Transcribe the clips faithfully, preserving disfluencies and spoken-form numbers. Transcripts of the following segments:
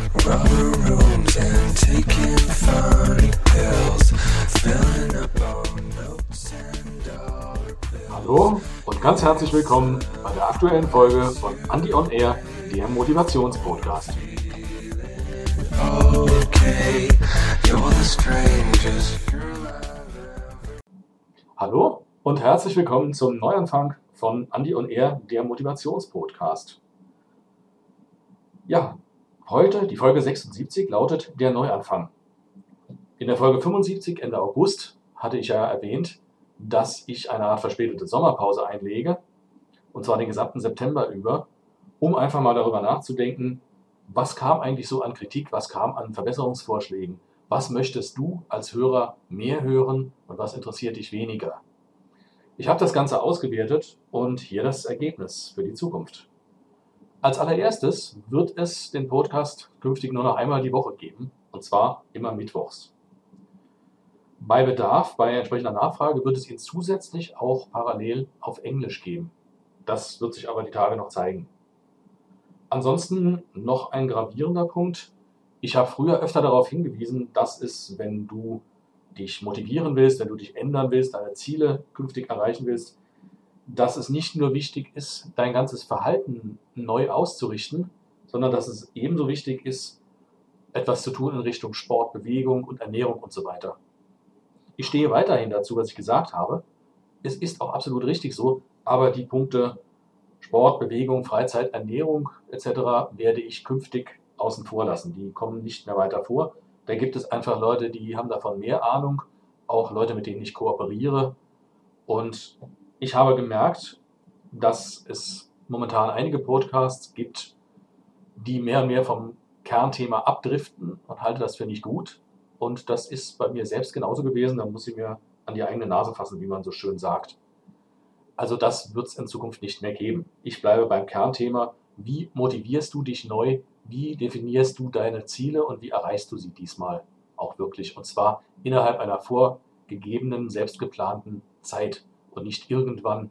rubber rooms and taking funny pills, filling up on notes and dollar bills. Hallo und ganz herzlich willkommen bei der aktuellen Folge von Andi on Air, der Motivationspodcast. Okay, you're the strangest girl I've ever. Hallo und herzlich willkommen zum Neuanfang von Andi on Air, der Motivationspodcast. Ja, heute, die Folge sechsundsiebzig, lautet der Neuanfang. In der Folge fünfundsiebzig, Ende August, hatte ich ja erwähnt, dass ich eine Art verspätete Sommerpause einlege, und zwar den gesamten September über, um einfach mal darüber nachzudenken, was kam eigentlich so an Kritik, was kam an Verbesserungsvorschlägen, was möchtest du als Hörer mehr hören und was interessiert dich weniger. Ich habe das Ganze ausgewertet und hier das Ergebnis für die Zukunft. Als allererstes wird es den Podcast künftig nur noch einmal die Woche geben, und zwar immer mittwochs. Bei Bedarf, bei entsprechender Nachfrage wird es ihn zusätzlich auch parallel auf Englisch geben. Das wird sich aber die Tage noch zeigen. Ansonsten noch ein gravierender Punkt. Ich habe früher öfter darauf hingewiesen, dass es, wenn du dich motivieren willst, wenn du dich ändern willst, deine Ziele künftig erreichen willst, dass es nicht nur wichtig ist, dein ganzes Verhalten neu auszurichten, sondern dass es ebenso wichtig ist, etwas zu tun in Richtung Sport, Bewegung und Ernährung und so weiter. Ich stehe weiterhin dazu, was ich gesagt habe. Es ist auch absolut richtig so, aber die Punkte Sport, Bewegung, Freizeit, Ernährung et cetera werde ich künftig außen vor lassen. Die kommen nicht mehr weiter vor. Da gibt es einfach Leute, die haben davon mehr Ahnung, auch Leute, mit denen ich kooperiere. Und ich habe gemerkt, dass es momentan einige Podcasts gibt, die mehr und mehr vom Kernthema abdriften und halte das für nicht gut. Und das ist bei mir selbst genauso gewesen. Da muss ich mir an die eigene Nase fassen, wie man so schön sagt. Also das wird es in Zukunft nicht mehr geben. Ich bleibe beim Kernthema. Wie motivierst du dich neu? Wie definierst du deine Ziele und wie erreichst du sie diesmal auch wirklich? Und zwar innerhalb einer vorgegebenen, selbstgeplanten Zeit und nicht irgendwann.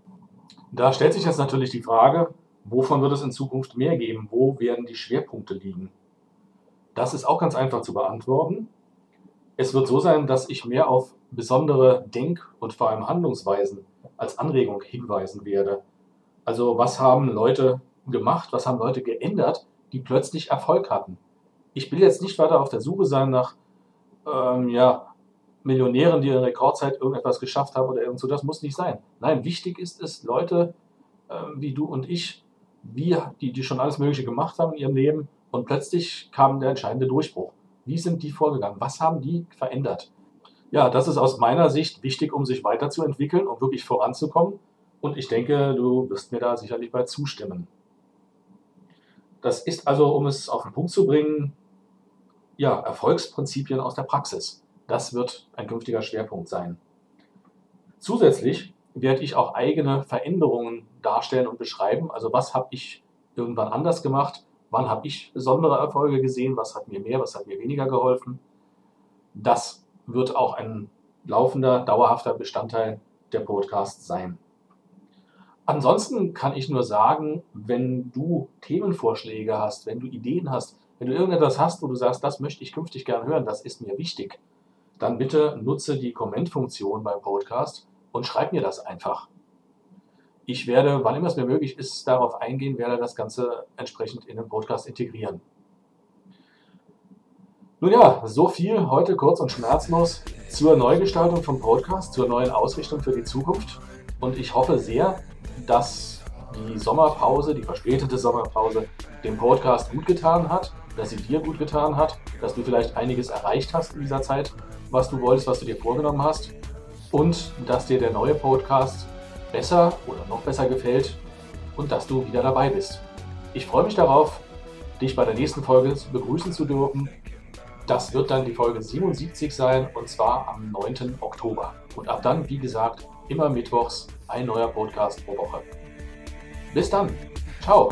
Da stellt sich jetzt natürlich die Frage, wovon wird es in Zukunft mehr geben? Wo werden die Schwerpunkte liegen? Das ist auch ganz einfach zu beantworten. Es wird so sein, dass ich mehr auf besondere Denk- und vor allem Handlungsweisen als Anregung hinweisen werde. Also was haben Leute gemacht, was haben Leute geändert, die plötzlich Erfolg hatten. Ich will jetzt nicht weiter auf der Suche sein nach ähm, ja, Millionären, die in Rekordzeit irgendetwas geschafft haben oder irgend so. Das muss nicht sein. Nein, wichtig ist es, Leute ähm, wie du und ich, wir, die, die schon alles Mögliche gemacht haben in ihrem Leben und plötzlich kam der entscheidende Durchbruch. Wie sind die vorgegangen? Was haben die verändert? Ja, das ist aus meiner Sicht wichtig, um sich weiterzuentwickeln, um wirklich voranzukommen. Und ich denke, du wirst mir da sicherlich bei zustimmen. Das ist also, um es auf den Punkt zu bringen, ja, Erfolgsprinzipien aus der Praxis. Das wird ein künftiger Schwerpunkt sein. Zusätzlich werde ich auch eigene Veränderungen darstellen und beschreiben. Also was habe ich irgendwann anders gemacht? Wann habe ich besondere Erfolge gesehen? Was hat mir mehr, was hat mir weniger geholfen? Das wird auch ein laufender, dauerhafter Bestandteil der Podcasts sein. Ansonsten kann ich nur sagen, wenn du Themenvorschläge hast, wenn du Ideen hast, wenn du irgendetwas hast, wo du sagst, das möchte ich künftig gern hören, das ist mir wichtig, dann bitte nutze die Comment-Funktion beim Podcast und schreib mir das einfach. Ich werde, wann immer es mir möglich ist, darauf eingehen, werde das Ganze entsprechend in den Podcast integrieren. Nun ja, so viel heute kurz und schmerzlos zur Neugestaltung vom Podcast, zur neuen Ausrichtung für die Zukunft. Und ich hoffe sehr, dass die Sommerpause, die verspätete Sommerpause, dem Podcast gut getan hat, dass sie dir gut getan hat, dass du vielleicht einiges erreicht hast in dieser Zeit, was du wolltest, was du dir vorgenommen hast und dass dir der neue Podcast besser oder noch besser gefällt und dass du wieder dabei bist. Ich freue mich darauf, dich bei der nächsten Folge begrüßen zu dürfen. Das wird dann die Folge siebenundsiebzig sein und zwar am neunten Oktober. Und ab dann, wie gesagt, immer mittwochs ein neuer Podcast pro Woche. Bis dann. Ciao.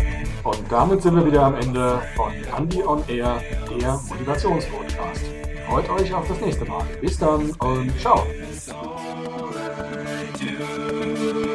Und damit sind wir wieder am Ende von Andi on Air, der Motivationspodcast. freut euch auf das nächste Mal. Bis dann und ciao. It's all I do.